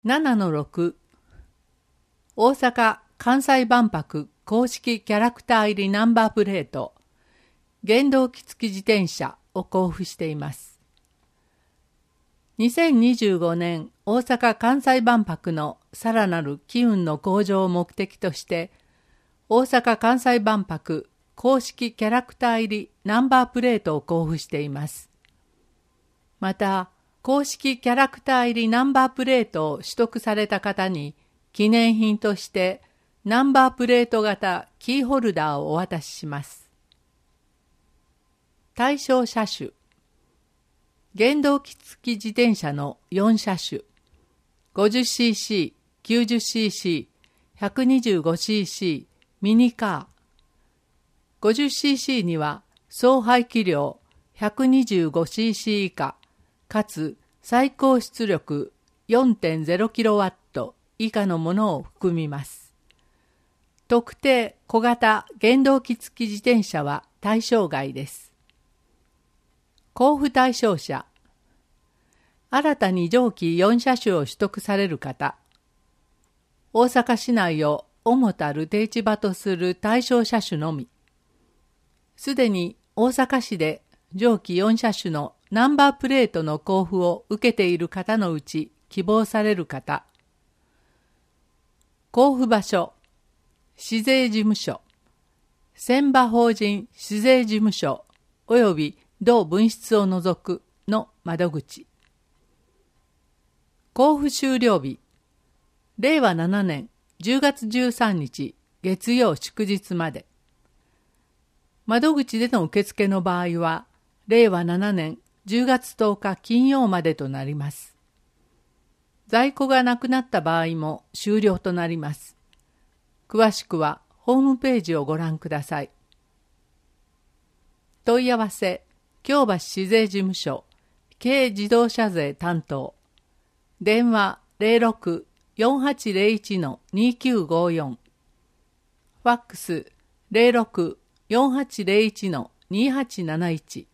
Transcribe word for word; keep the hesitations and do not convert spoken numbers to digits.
ななのろく 大阪・関西万博公式キャラクター入りナンバープレート原動機付き自転車を交付しています。にせんにじゅうごねん大阪・関西万博のさらなる機運の向上を目的として大阪・関西万博公式キャラクター入りナンバープレートを交付しています。また公式キャラクター入りナンバープレートを取得された方に記念品としてナンバープレート型キーホルダーをお渡しします。対象車種原動機付き自転車のよん車種 ごじゅっシーシー、きゅうじゅっシーシー、ひゃくにじゅうごシーシー ミニカー ごじゅっシーシー には総排気量 ひゃくにじゅうごシーシー 以下かつ最高出力 よんてんゼロキロワット 以下のものを含みます。特定小型原動機付き自転車は対象外です。交付対象者新たに上記よん車種を取得される方大阪市内を主たる定置場とする対象車種のみすでに大阪市で上記よん車種のナンバープレートの交付を受けている方のうち希望される方交付場所市税事務所船場法人市税事務所および同分室を除くの窓口交付終了日れいわななねんじゅうがつじゅうさんにち月曜祝日まで窓口での受付の場合はれいわななねんじゅうがつとおか金曜までとなります。在庫がなくなった場合も終了となります。詳しくはホームページをご覧ください。問い合わせ京橋市税事務所軽自動車税担当電話 ゼロろく よんはちゼロいち にきゅうごよん ファックス ゼロろく よんはちゼロいち にはちなないち